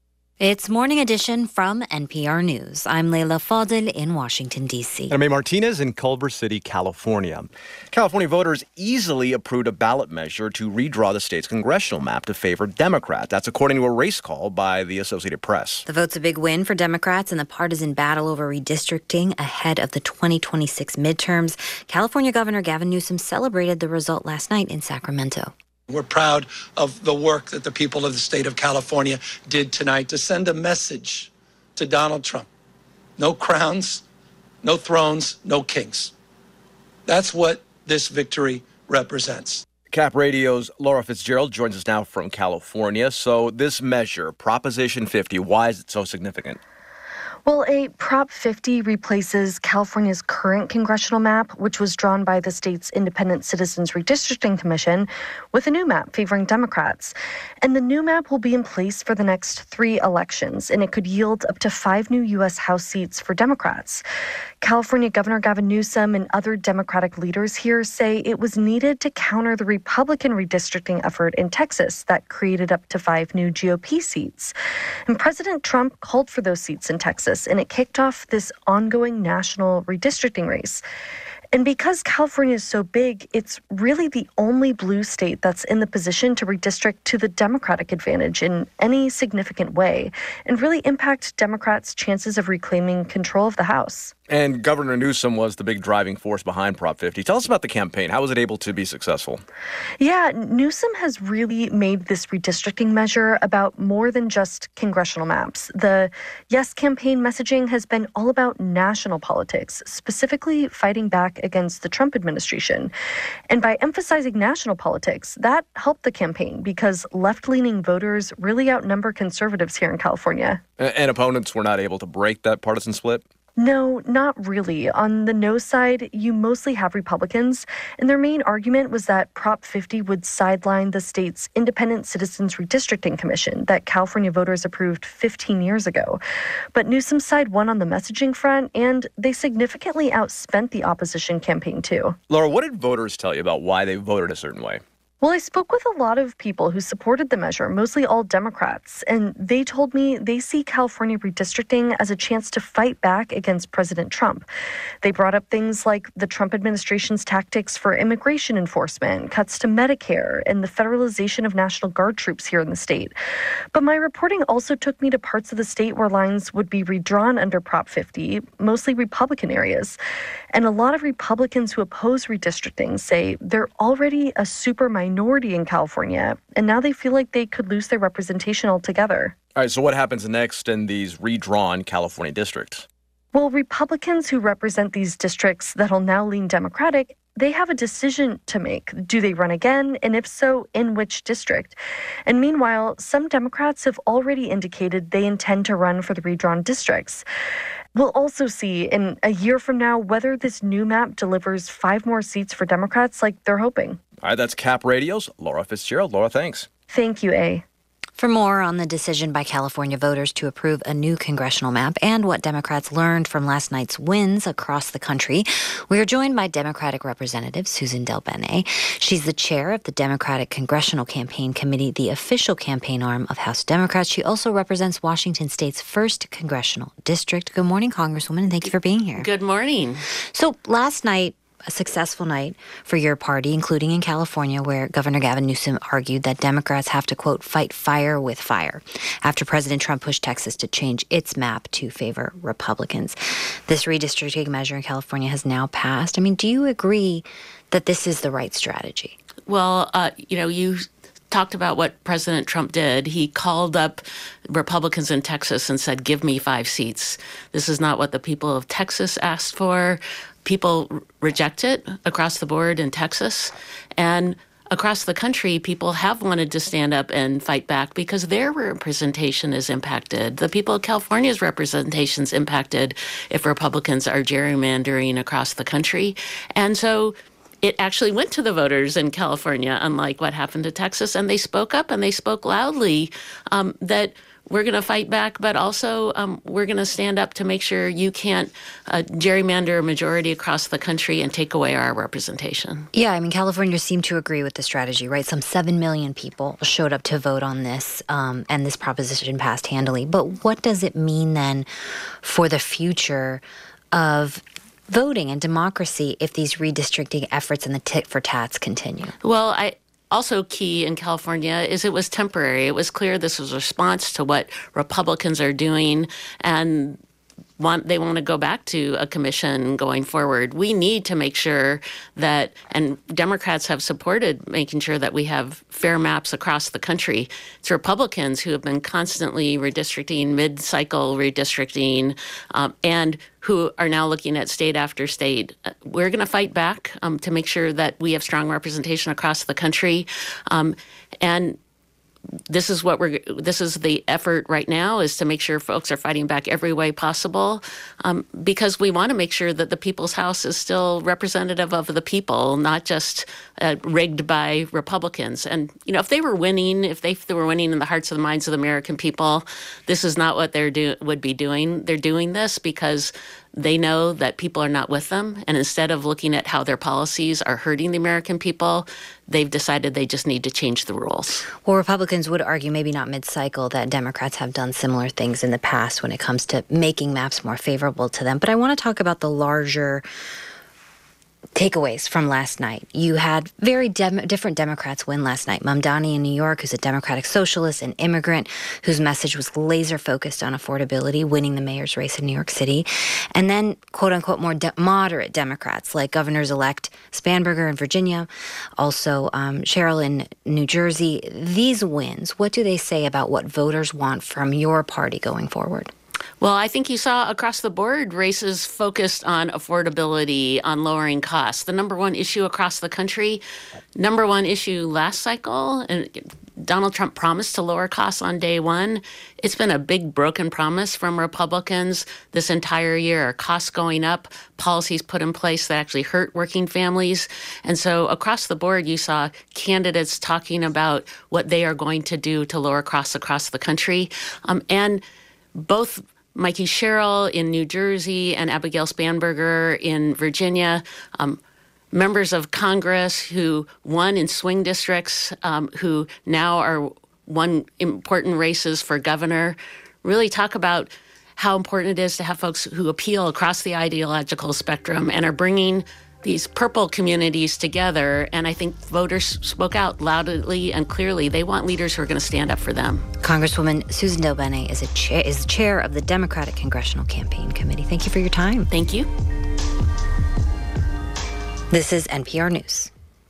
It's Morning Edition from N P R News. I'm Leila Fadel in Washington, D C. And I'm A. Martinez in Culver City, California. California voters easily approved a ballot measure to redraw the state's congressional map to favor Democrats. That's according to a race call by the Associated Press. The vote's a big win for Democrats in the partisan battle over redistricting ahead of the twenty twenty-six midterms. California Governor Gavin Newsom celebrated the result last night in Sacramento. We're proud of the work that the people of the state of California did tonight to send a message to Donald Trump. No crowns, no thrones, no kings. That's what this victory represents. Cap Radio's Laura Fitzgerald joins us now from California. So this measure, Proposition fifty, why is it so significant? Well, a Prop fifty replaces California's current congressional map, which was drawn by the state's Independent Citizens Redistricting Commission, with a new map favoring Democrats. And the new map will be in place for the next three elections, and it could yield up to five new U S House seats for Democrats. California Governor Gavin Newsom and other Democratic leaders here say it was needed to counter the Republican redistricting effort in Texas that created up to five new G O P seats. And President Trump called for those seats in Texas, and it kicked off this ongoing national redistricting race. And because California is so big, it's really the only blue state that's in the position to redistrict to the Democratic advantage in any significant way and really impact Democrats' chances of reclaiming control of the House. And Governor Newsom was the big driving force behind Prop fifty. Tell us about the campaign. How was it able to be successful? Yeah, Newsom has really made this redistricting measure about more than just congressional maps. The Yes campaign messaging has been all about national politics, specifically fighting back against the Trump administration. And by emphasizing national politics, that helped the campaign because left-leaning voters really outnumber conservatives here in California. And opponents were not able to break that partisan split? No, not really. On the no side, you mostly have Republicans, and their main argument was that Prop fifty would sideline the state's Independent Citizens Redistricting Commission that California voters approved fifteen years ago. But Newsom's side won on the messaging front, and they significantly outspent the opposition campaign, too. Laura, what did voters tell you about why they voted a certain way? Well, I spoke with a lot of people who supported the measure, mostly all Democrats, and they told me they see California redistricting as a chance to fight back against President Trump. They brought up things like the Trump administration's tactics for immigration enforcement, cuts to Medicare, and the federalization of National Guard troops here in the state. But my reporting also took me to parts of the state where lines would be redrawn under Prop fifty, mostly Republican areas. And a lot of Republicans who oppose redistricting say they're already a super minority minority in California, and now they feel like they could lose their representation altogether. All right, so what happens next in these redrawn California districts? Well, Republicans who represent these districts that'll now lean Democratic, they have a decision to make. Do they run again? And if so, in which district? And meanwhile, some Democrats have already indicated they intend to run for the redrawn districts. We'll also see in a year from now whether this new map delivers five more seats for Democrats like they're hoping. All right, that's Cap Radio's Laura Fitzgerald. Laura, thanks. Thank you, A. For more on the decision by California voters to approve a new congressional map and what Democrats learned from last night's wins across the country, we are joined by Democratic Representative Susan DelBene. She's the chair of the Democratic Congressional Campaign Committee, the official campaign arm of House Democrats. She also represents Washington State's first congressional district. Good morning, Congresswoman, and thank you for being here. Good morning. So last night, a successful night for your party, including in California, where Governor Gavin Newsom argued that Democrats have to, quote, fight fire with fire after President Trump pushed Texas to change its map to favor Republicans. This redistricting measure in California has now passed. I mean, do you agree that this is the right strategy? Well, uh, you know, you talked about what President Trump did. He called up Republicans in Texas and said, give me five seats. This is not what the people of Texas asked for. People reject it across the board in Texas. And across the country, people have wanted to stand up and fight back because their representation is impacted. The people of California's representation is impacted if Republicans are gerrymandering across the country. And so it actually went to the voters in California, unlike what happened to Texas. And they spoke up and they spoke loudly um, that we're going to fight back, but also um, we're going to stand up to make sure you can't uh, gerrymander a majority across the country and take away our representation. Yeah, I mean, California seemed to agree with the strategy, right? Some seven million people showed up to vote on this, um, and this proposition passed handily. But what does it mean then for the future of voting and democracy if these redistricting efforts and the tit for tats continue? Well, I also key in California is it was temporary. It was clear this was a response to what Republicans are doing, and want they want to go back to a commission going forward. We need to make sure that, and Democrats have supported making sure that we have fair maps across the country. It's Republicans who have been constantly redistricting, mid-cycle redistricting, um, and who are now looking at state after state. We're going to fight back um, to make sure that we have strong representation across the country. Um, and This is what we're. This is the effort right now, is to make sure folks are fighting back every way possible, um, because we want to make sure that the People's House is still representative of the people, not just uh, rigged by Republicans. And you know, if they were winning, if they, if they were winning in the hearts and the minds of the American people, this is not what they're do would be doing. They're doing this because they know that people are not with them, and instead of looking at how their policies are hurting the American people, they've decided they just need to change the rules. Well, Republicans would argue, maybe not mid-cycle, that Democrats have done similar things in the past when it comes to making maps more favorable to them. But I want to talk about the larger takeaways from last night. You had very dem- different Democrats win last night. Mamdani in New York, who's a Democratic socialist, an immigrant whose message was laser focused on affordability, winning the mayor's race in New York City. And then, quote unquote, more de- moderate Democrats like Governors-elect Spanberger in Virginia, also um, Sherrill in New Jersey. These wins, what do they say about what voters want from your party going forward? Well, I think you saw across the board races focused on affordability, on lowering costs. The number one issue across the country, number one issue last cycle, and Donald Trump promised to lower costs on day one. It's been a big broken promise from Republicans this entire year. Our costs going up, policies put in place that actually hurt working families. And so across the board, you saw candidates talking about what they are going to do to lower costs across the country. Um, and both Mikey Sherrill in New Jersey and Abigail Spanberger in Virginia, um, members of Congress who won in swing districts, um, who now are won important races for governor, really talk about how important it is to have folks who appeal across the ideological spectrum and are bringing these purple communities together. And I think voters spoke out loudly and clearly. They want leaders who are going to stand up for them. Congresswoman Susan DelBene is, a chair, is chair of the Democratic Congressional Campaign Committee. Thank you for your time. Thank you. This is N P R News.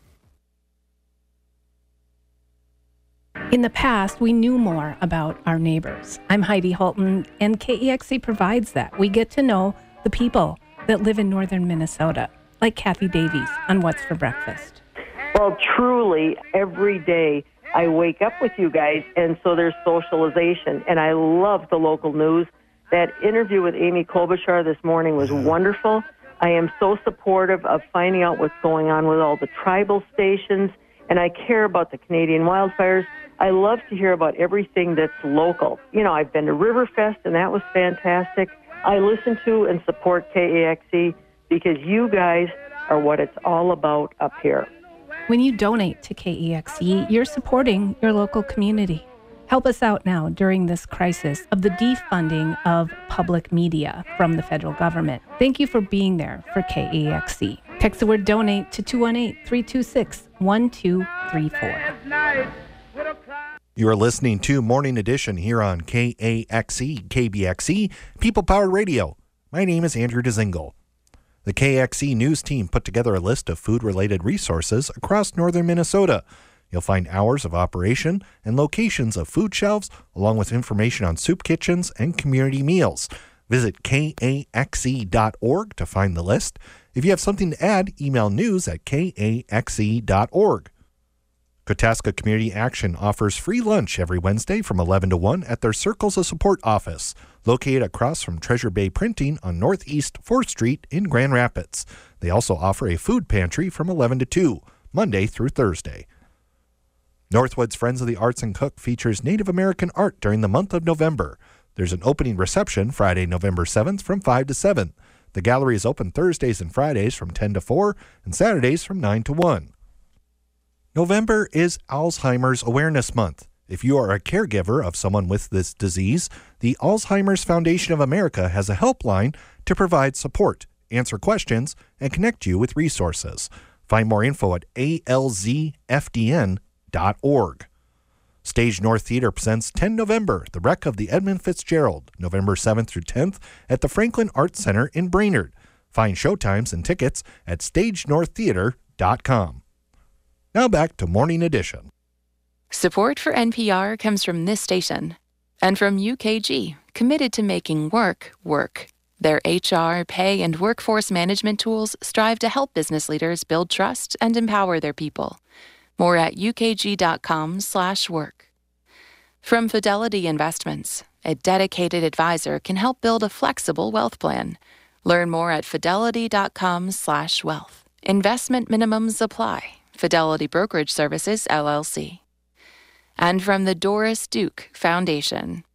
In the past, we knew more about our neighbors. I'm Heidi Holton, and K E X C provides that. We get to know the people that live in northern Minnesota, like Kathy Davies on What's for Breakfast. Well, truly, every day I wake up with you guys, and so there's socialization, and I love the local news. That interview with Amy Klobuchar this morning was wonderful. I am so supportive of finding out what's going on with all the tribal stations, and I care about the Canadian wildfires. I love to hear about everything that's local. You know, I've been to Riverfest, and that was fantastic. I listen to and support K A X E because you guys are what it's all about up here. When you donate to K E X E, you're supporting your local community. Help us out now during this crisis of the defunding of public media from the federal government. Thank you for being there for K E X E. Text the word donate to two one eight, three two six, one two three four. You are listening to Morning Edition here on K A X E, K B X E, People Powered Radio. My name is Andrew Dezingle. The K X E News team put together a list of food-related resources across northern Minnesota. You'll find hours of operation and locations of food shelves, along with information on soup kitchens and community meals. Visit K A X E dot org to find the list. If you have something to add, email news at K A X E dot org. Kotaska Community Action offers free lunch every Wednesday from eleven to one at their Circles of Support office, located across from Treasure Bay Printing on Northeast fourth Street in Grand Rapids. They also offer a food pantry from eleven to two, Monday through Thursday. Northwoods Friends of the Arts and Cook features Native American art during the month of November. There's an opening reception Friday, November seventh from five to seven. The gallery is open Thursdays and Fridays from ten to four and Saturdays from nine to one. November is Alzheimer's Awareness Month. If you are a caregiver of someone with this disease, the Alzheimer's Foundation of America has a helpline to provide support, answer questions, and connect you with resources. Find more info at A L Z F D N dot org. Stage North Theater presents ten November, The Wreck of the Edmund Fitzgerald, November seventh through tenth at the Franklin Arts Center in Brainerd. Find showtimes and tickets at stage north theater dot com. Now back to Morning Edition. Support for N P R comes from this station and from U K G, committed to making work work. Their H R, pay, and workforce management tools strive to help business leaders build trust and empower their people. More at U K G dot com slash work. From Fidelity Investments, a dedicated advisor can help build a flexible wealth plan. Learn more at fidelity dot com slash wealth. Investment minimums apply. Fidelity Brokerage Services, L L C. And from the Doris Duke Foundation.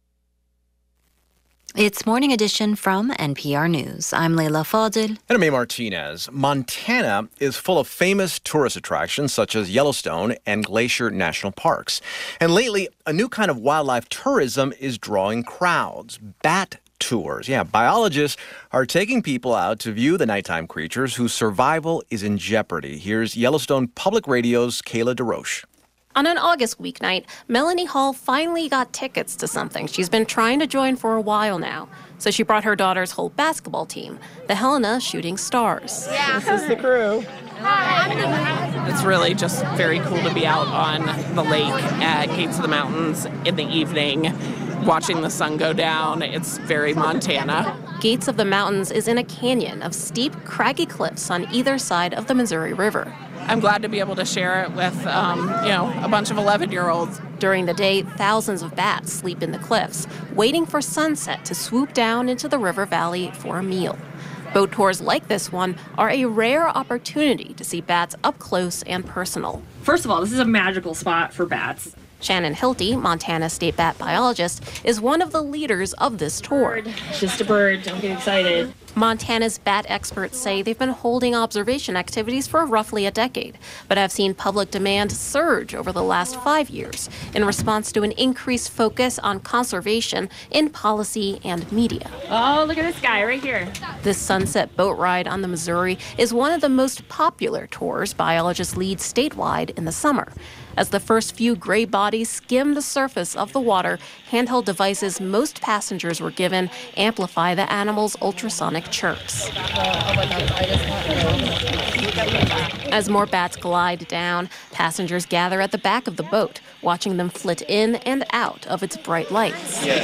It's Morning Edition from N P R News. I'm Leila Fadil. And I'm A. Martinez. Montana is full of famous tourist attractions such as Yellowstone and Glacier National Parks. And lately, a new kind of wildlife tourism is drawing crowds. Bat tours. Yeah, biologists are taking people out to view the nighttime creatures whose survival is in jeopardy. Here's Yellowstone Public Radio's Kayla DeRoche. On an August weeknight, Melanie Hall finally got tickets to something she's been trying to join for a while now. So she brought her daughter's whole basketball team, the Helena Shooting Stars. Yeah. This is the crew. It's really just very cool to be out on the lake at Gates of the Mountains in the evening, watching the sun go down. It's very Montana. Gates of the Mountains is in a canyon of steep, craggy cliffs on either side of the Missouri River. I'm glad to be able to share it with, um, you know, a bunch of eleven-year-olds. During the day, thousands of bats sleep in the cliffs, waiting for sunset to swoop down into the river valley for a meal. Boat tours like this one are a rare opportunity to see bats up close and personal. First of all, this is a magical spot for bats. Shannon Hilty, Montana state bat biologist, is one of the leaders of this tour. It's just a bird. Don't get excited. Montana's bat experts say they've been holding observation activities for roughly a decade, but have seen public demand surge over the last five years in response to an increased focus on conservation in policy and media. Oh, look at this guy right here. This sunset boat ride on the Missouri is one of the most popular tours biologists lead statewide in the summer. As the first few gray bodies skim the surface of the water, handheld devices most passengers were given amplify the animals' ultrasonic chirps. As more bats glide down, passengers gather at the back of the boat, watching them flit in and out of its bright lights. Yeah.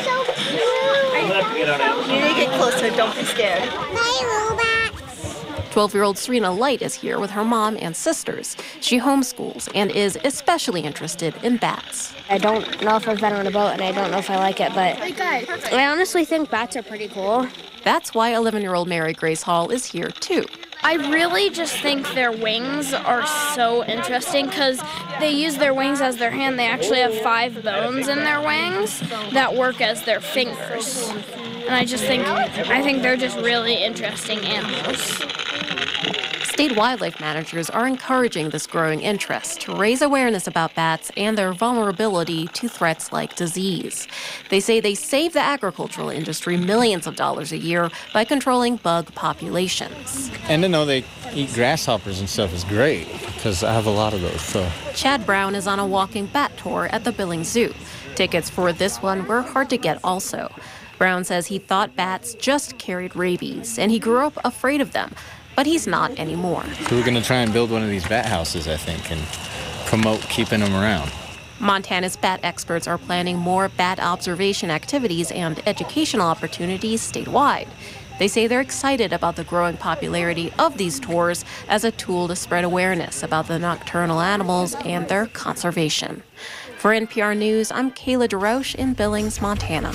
You need to get closer, don't be scared. twelve-year-old Serena Light is here with her mom and sisters. She homeschools and is especially interested in bats. I don't know if I've been on a boat and I don't know if I like it, but I honestly think bats are pretty cool. That's why eleven-year-old Mary Grace Hall is here too. I really just think their wings are so interesting because they use their wings as their hand. They actually have five bones in their wings that work as their fingers. And I just think, I think they're just really interesting animals. State wildlife managers are encouraging this growing interest to raise awareness about bats and their vulnerability to threats like disease. They say they save the agricultural industry millions of dollars a year by controlling bug populations. And to know they eat grasshoppers and stuff is great because I have a lot of those. So Chad Brown is on a walking bat tour at the Billings Zoo. Tickets for this one were hard to get also. Brown says he thought bats just carried rabies, and he grew up afraid of them, but he's not anymore. So we're going to try and build one of these bat houses, I think, and promote keeping them around. Montana's bat experts are planning more bat observation activities and educational opportunities statewide. They say they're excited about the growing popularity of these tours as a tool to spread awareness about the nocturnal animals and their conservation. For N P R News, I'm Kayla DeRoche in Billings, Montana.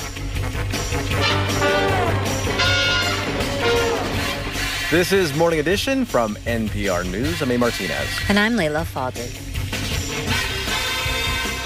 This is Morning Edition from N P R News. I'm A. Martinez. And I'm Leila Fadil.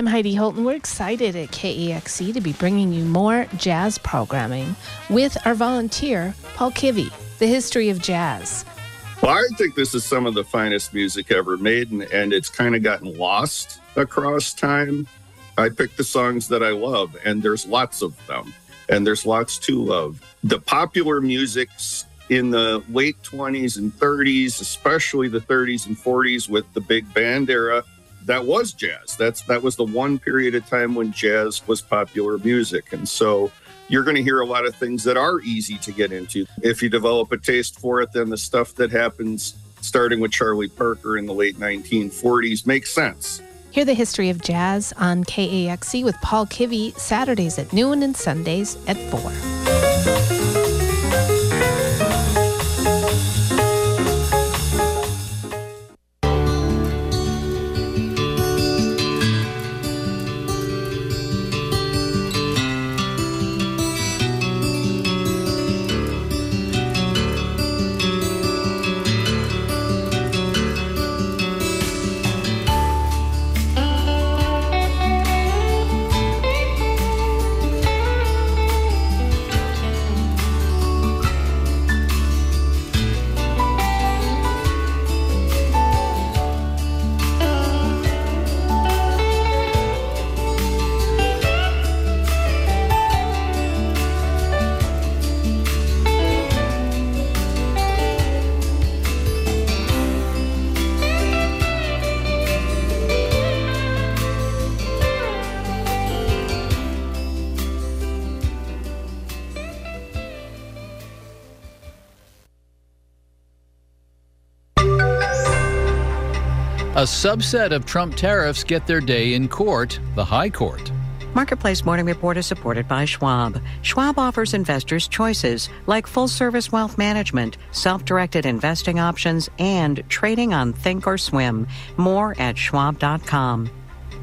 I'm Heidi Holton. We're excited at K E X C to be bringing you more jazz programming with our volunteer, Paul Kivy, the history of jazz. Well, I think this is some of the finest music ever made, and, and it's kind of gotten lost across time. I picked the songs that I love, and there's lots of them, and there's lots to love. The popular music in the late twenties and thirties, especially the thirties and forties with the big band era, that was jazz. That's that was the one period of time when jazz was popular music. And so you're going to hear a lot of things that are easy to get into. If you develop a taste for it, then the stuff that happens starting with Charlie Parker in the late nineteen forties makes sense. Hear the history of jazz on K A X C with Paul Kivy, Saturdays at noon and Sundays at four. A subset of Trump tariffs get their day in court, the High Court. Marketplace Morning Report is supported by Schwab. Schwab offers investors choices like full-service wealth management, self-directed investing options, and trading on Think or Swim. More at schwab dot com.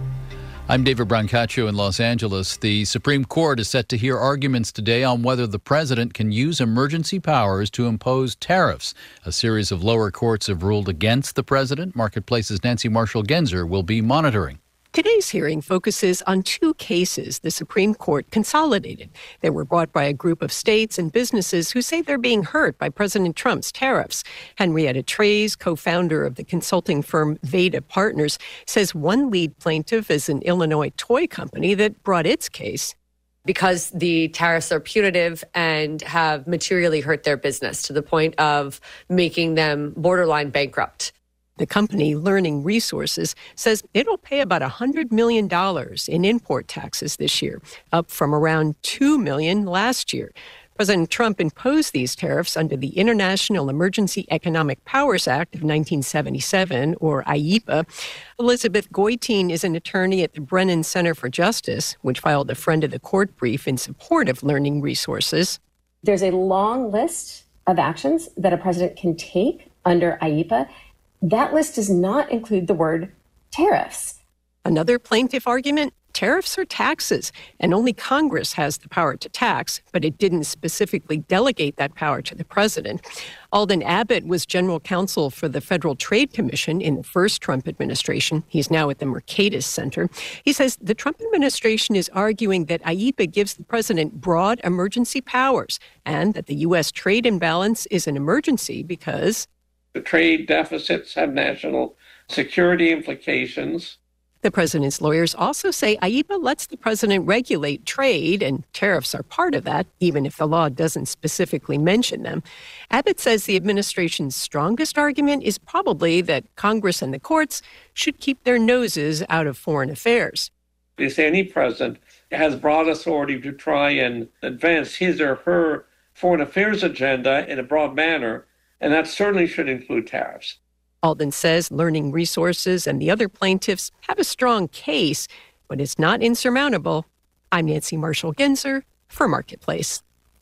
I'm David Brancaccio in Los Angeles. The Supreme Court is set to hear arguments today on whether the president can use emergency powers to impose tariffs. A series of lower courts have ruled against the president. Marketplace's Nancy Marshall-Genzer will be monitoring. Today's hearing focuses on two cases the Supreme Court consolidated. They were brought by a group of states and businesses who say they're being hurt by President Trump's tariffs. Henrietta Trey's, co-founder of the consulting firm Veda Partners, says one lead plaintiff is an Illinois toy company that brought its case. Because the tariffs are punitive and have materially hurt their business to the point of making them borderline bankrupt. The company, Learning Resources, says it'll pay about one hundred million dollars in import taxes this year, up from around two million dollars last year. President Trump imposed these tariffs under the International Emergency Economic Powers Act of nineteen seventy-seven, or I E P A. Elizabeth Goitein is an attorney at the Brennan Center for Justice, which filed a friend of the court brief in support of Learning Resources. There's a long list of actions that a president can take under I E P A. That list does not include the word tariffs. Another plaintiff argument, tariffs are taxes, and only Congress has the power to tax, but it didn't specifically delegate that power to the president. Alden Abbott was general counsel for the Federal Trade Commission in the first Trump administration. He's now at the Mercatus Center. He says the Trump administration is arguing that I E P A gives the president broad emergency powers and that the U S trade imbalance is an emergency because the trade deficits have national security implications. The president's lawyers also say I E P A lets the president regulate trade, and tariffs are part of that, even if the law doesn't specifically mention them. Abbott says the administration's strongest argument is probably that Congress and the courts should keep their noses out of foreign affairs. They say any president has broad authority to try and advance his or her foreign affairs agenda in a broad manner, and that certainly should include tariffs. Alden says Learning Resources and the other plaintiffs have a strong case, but it's not insurmountable. I'm Nancy Marshall-Genzer for Marketplace.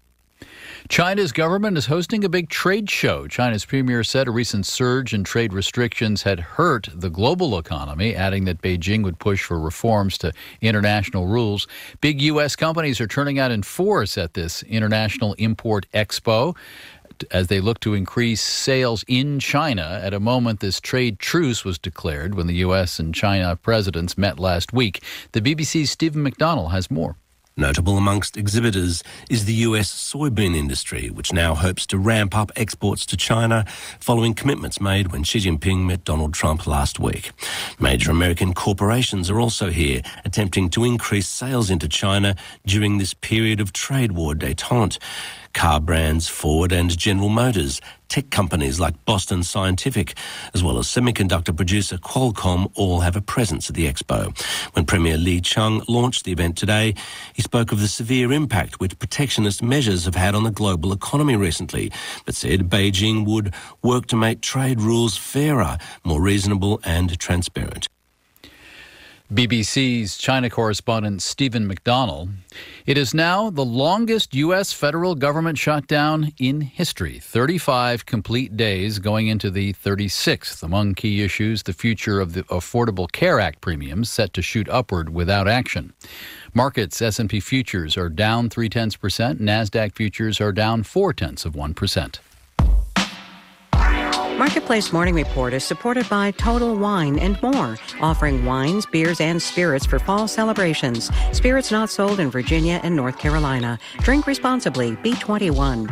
China's government is hosting a big trade show. China's premier said a recent surge in trade restrictions had hurt the global economy, adding that Beijing would push for reforms to international rules. Big U S companies are turning out in force at this International Import Expo. looked as they look to increase sales in China at a moment this trade truce was declared when the U S and China presidents met last week. The B B C's Stephen McDonnell has more. Notable amongst exhibitors is the U S soybean industry, which now hopes to ramp up exports to China following commitments made when Xi Jinping met Donald Trump last week. Major American corporations are also here, attempting to increase sales into China during this period of trade war détente. Car brands Ford and General Motors, tech companies like Boston Scientific, as well as semiconductor producer Qualcomm all have a presence at the expo. When Premier Li Qiang launched the event today, he spoke of the severe impact which protectionist measures have had on the global economy recently, but said Beijing would work to make trade rules fairer, more reasonable and transparent. B B C's China correspondent Stephen McDonnell. It is now the longest U S federal government shutdown in history, thirty-five complete days going into the thirty-sixth. Among key issues, the future of the Affordable Care Act premiums set to shoot upward without action. Markets, S and P futures are down three-tenths percent. NASDAQ futures are down four-tenths of one percent. Marketplace Morning Report is supported by Total Wine and More, offering wines, beers, and spirits for fall celebrations. Spirits not sold in Virginia and North Carolina. Drink responsibly. B twenty-one.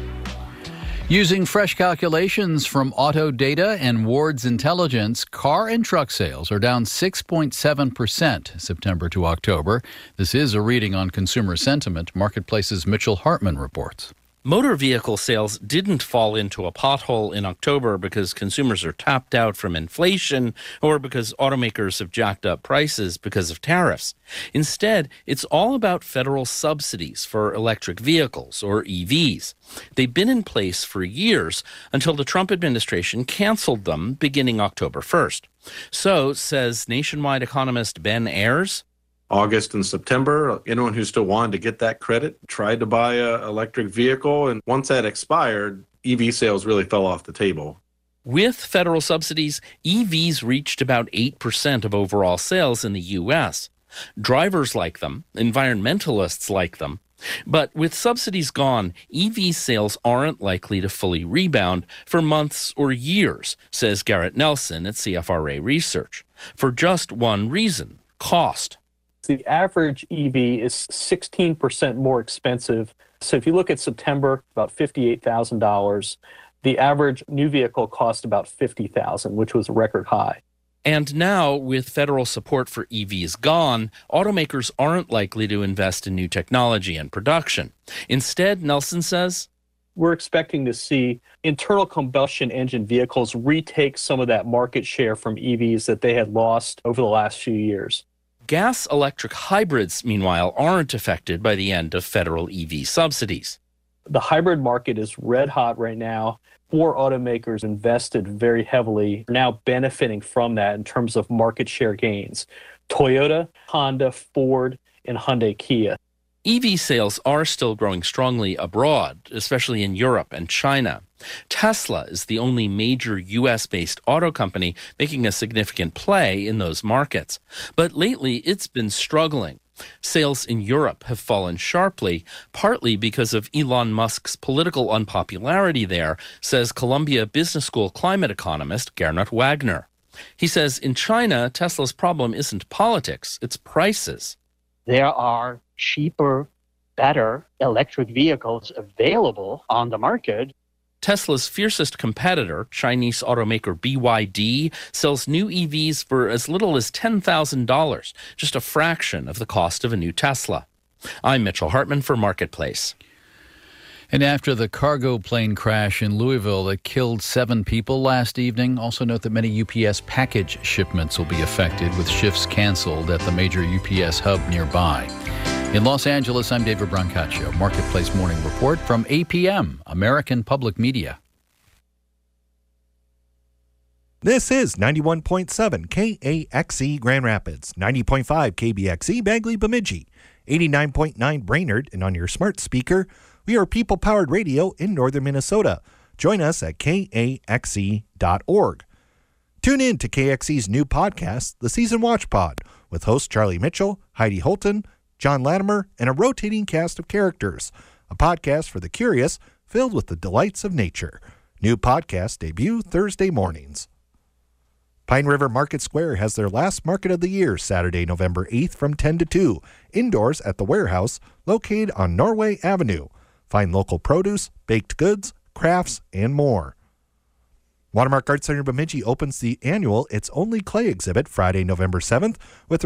Using fresh calculations from Auto Data and Ward's Intelligence, car and truck sales are down six point seven percent September to October. This is a reading on consumer sentiment. Marketplace's Mitchell Hartman reports. Motor vehicle sales didn't fall into a pothole in October because consumers are tapped out from inflation or because automakers have jacked up prices because of tariffs. Instead, it's all about federal subsidies for electric vehicles, or E Vs. They've been in place for years until the Trump administration canceled them beginning October first. So, says nationwide economist Ben Ayers, August and September, anyone who still wanted to get that credit tried to buy an electric vehicle. And once that expired, E V sales really fell off the table. With federal subsidies, E Vs reached about eight percent of overall sales in the U S. Drivers like them, environmentalists like them. But with subsidies gone, E V sales aren't likely to fully rebound for months or years, says Garrett Nelson at C F R A Research, for just one reason: cost. The average E V is sixteen percent more expensive. So if you look at September, about fifty-eight thousand dollars. The average new vehicle cost about fifty thousand dollars, which was a record high. And now, with federal support for E Vs gone, automakers aren't likely to invest in new technology and production. Instead, Nelson says, we're expecting to see internal combustion engine vehicles retake some of that market share from E Vs that they had lost over the last few years. Gas-electric hybrids, meanwhile, aren't affected by the end of federal E V subsidies. The hybrid market is red hot right now. Four automakers invested very heavily, are now benefiting from that in terms of market share gains: Toyota, Honda, Ford, and Hyundai Kia. E V sales are still growing strongly abroad, especially in Europe and China. Tesla is the only major U S-based auto company making a significant play in those markets. But lately, it's been struggling. Sales in Europe have fallen sharply, partly because of Elon Musk's political unpopularity there, says Columbia Business School climate economist Gernot Wagner. He says in China, Tesla's problem isn't politics, it's prices. There are cheaper, better electric vehicles available on the market. Tesla's fiercest competitor, Chinese automaker B Y D, sells new E Vs for as little as ten thousand dollars, just a fraction of the cost of a new Tesla. I'm Mitchell Hartman for Marketplace. And after the cargo plane crash in Louisville that killed seven people last evening, also note that many U P S package shipments will be affected, with shifts canceled at the major U P S hub nearby. In Los Angeles, I'm David Brancaccio. Marketplace Morning Report from A P M, American Public Media. This is ninety-one point seven K A X E Grand Rapids, ninety point five K B X E Bagley Bemidji, eighty-nine point nine Brainerd, and on your smart speaker, we are people-powered radio in northern Minnesota. Join us at K A X E dot org. Tune in to K X E's new podcast, The Season Watch Pod, with hosts Charlie Mitchell, Heidi Holton, John Latimer, and a rotating cast of characters. A podcast for the curious, filled with the delights of nature. New podcast debut Thursday mornings. Pine River Market Square has their last market of the year, Saturday, November eighth from ten to two, indoors at the warehouse located on Norway Avenue. Find local produce, baked goods, crafts, and more. Watermark Art Center Bemidji opens the annual It's Only Clay exhibit Friday, November seventh with